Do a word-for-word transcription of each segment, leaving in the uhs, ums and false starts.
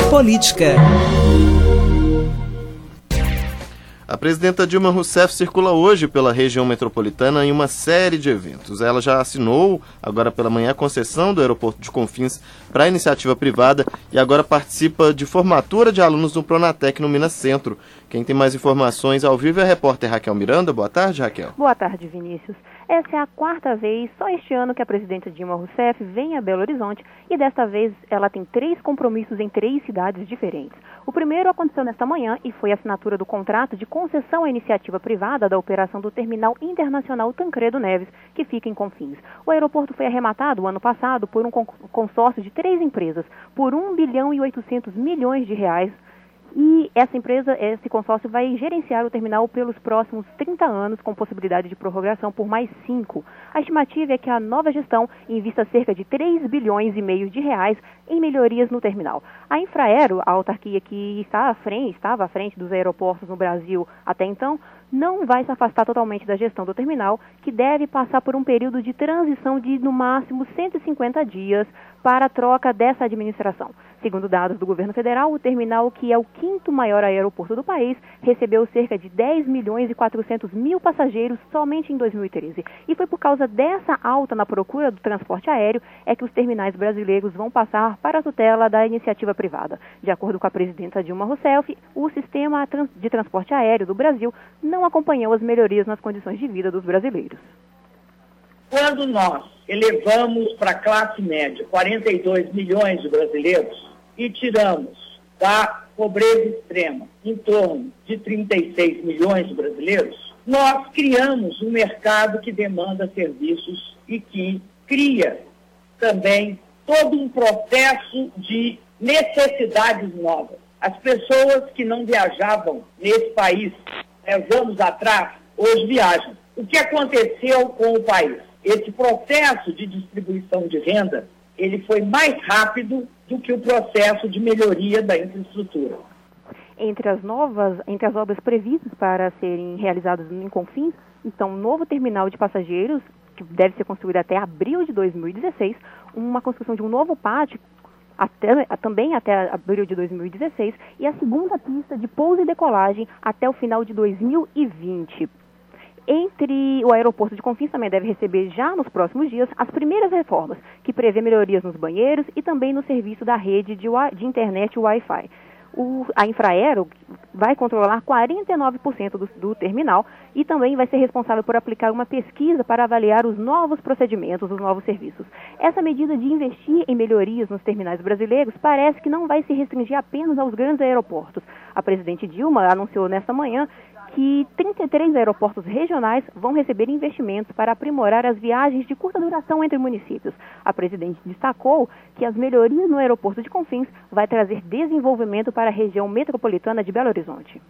Política. A presidenta Dilma Rousseff circula hoje pela região metropolitana em uma série de eventos. Ela já assinou, agora pela manhã, a concessão do aeroporto de Confins para a iniciativa privada e agora participa de formatura de alunos do Pronatec no Minas Centro. Quem tem mais informações ao vivo é a repórter Raquel Miranda. Boa tarde, Raquel. Boa tarde, Vinícius. Essa é a quarta vez, só este ano, que a presidenta Dilma Rousseff vem a Belo Horizonte e desta vez ela tem três compromissos em três cidades diferentes. O primeiro aconteceu nesta manhã e foi a assinatura do contrato de concessão à iniciativa privada da operação do Terminal Internacional Tancredo Neves, que fica em Confins. O aeroporto foi arrematado o ano passado por um consórcio de três empresas, por um bilhão e oitocentos milhões de reais. E essa empresa, esse consórcio, vai gerenciar o terminal pelos próximos trinta anos, com possibilidade de prorrogação por mais cinco. A estimativa é que a nova gestão invista cerca de três bilhões e meio de reais em melhorias no terminal. A Infraero, a autarquia que está à frente, estava à frente dos aeroportos no Brasil até então, não vai se afastar totalmente da gestão do terminal, que deve passar por um período de transição de, no máximo, cento e cinquenta dias para a troca dessa administração. Segundo dados do governo federal, o terminal, que é o quinto maior aeroporto do país, recebeu cerca de dez milhões e quatrocentos mil passageiros somente em dois mil e treze. E foi por causa dessa alta na procura do transporte aéreo é que os terminais brasileiros vão passar para a tutela da iniciativa privada. De acordo com a presidenta Dilma Rousseff, o sistema de transporte aéreo do Brasil não acompanhou as melhorias nas condições de vida dos brasileiros. Quando nós elevamos para a classe média quarenta e dois milhões de brasileiros e tiramos da pobreza extrema em torno de trinta e seis milhões de brasileiros, nós criamos um mercado que demanda serviços e que cria também todo um processo de necessidades novas. As pessoas que não viajavam nesse país dez anos atrás, hoje viajam. O que aconteceu com o país? Esse processo de distribuição de renda, ele foi mais rápido do que o processo de melhoria da infraestrutura. Entre as novas, entre as obras previstas para serem realizadas em Confins, estão um novo terminal de passageiros, que deve ser construído até abril de dois mil e dezesseis, uma construção de um novo pátio, Até, também até abril de dois mil e dezesseis, e a segunda pista de pouso e decolagem até o final de dois mil e vinte. Entre o aeroporto de Confins também deve receber já nos próximos dias as primeiras reformas, que prevê melhorias nos banheiros e também no serviço da rede de, de internet Wi-Fi. O, a Infraero vai controlar quarenta e nove por cento do, do terminal e também vai ser responsável por aplicar uma pesquisa para avaliar os novos procedimentos, os novos serviços. Essa medida de investir em melhorias nos terminais brasileiros parece que não vai se restringir apenas aos grandes aeroportos. A presidente Dilma anunciou nesta manhã que trinta e três aeroportos regionais vão receber investimentos para aprimorar as viagens de curta duração entre municípios. A presidente destacou que as melhorias no aeroporto de Confins vai trazer desenvolvimento para a região metropolitana de Belo Horizonte.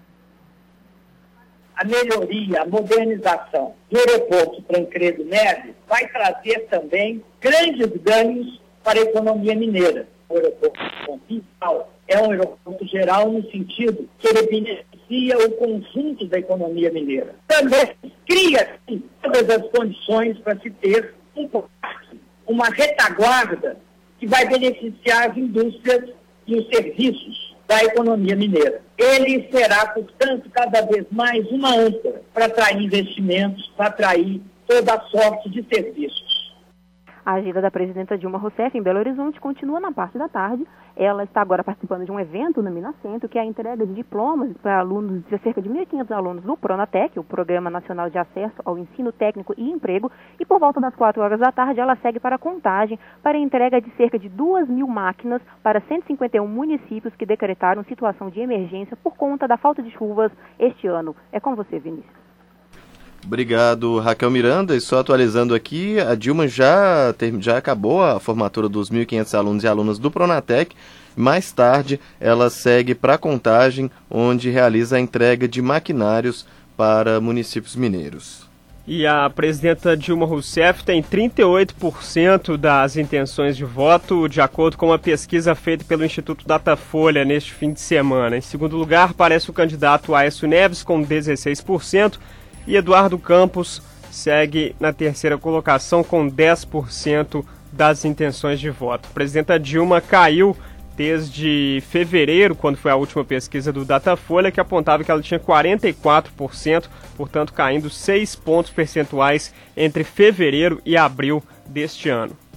A melhoria, a modernização do aeroporto Tancredo Neves vai trazer também grandes ganhos para a economia mineira. O aeroporto de Confins é um aeroporto geral no sentido que ele beneficia o conjunto da economia mineira. Também cria sim, todas as condições para se ter um parque, uma retaguarda que vai beneficiar as indústrias e os serviços da economia mineira. Ele será, portanto, cada vez mais uma âncora para atrair investimentos, para atrair toda a sorte de serviços. A agenda da presidenta Dilma Rousseff em Belo Horizonte continua na parte da tarde. Ela está agora participando de um evento no Minas Centro, que é a entrega de diplomas para alunos, de cerca de mil e quinhentos alunos do Pronatec, o Programa Nacional de Acesso ao Ensino Técnico e Emprego, e por volta das quatro horas da tarde ela segue para a Contagem para a entrega de cerca de duas mil máquinas para cento e cinquenta e um municípios que decretaram situação de emergência por conta da falta de chuvas este ano. É com você, Vinícius. Obrigado, Raquel Miranda. E só atualizando aqui, a Dilma já, ter, já acabou a formatura dos mil e quinhentos alunos e alunas do Pronatec. Mais tarde, ela segue para a Contagem, onde realiza a entrega de maquinários para municípios mineiros. E a presidenta Dilma Rousseff tem trinta e oito por cento das intenções de voto, de acordo com uma pesquisa feita pelo Instituto Datafolha neste fim de semana. Em segundo lugar, aparece o candidato Aécio Neves, com dezesseis por cento. E Eduardo Campos segue na terceira colocação com dez por cento das intenções de voto. A presidenta Dilma caiu desde fevereiro, quando foi a última pesquisa do Datafolha, que apontava que ela tinha quarenta e quatro por cento, portanto caindo seis pontos percentuais entre fevereiro e abril deste ano.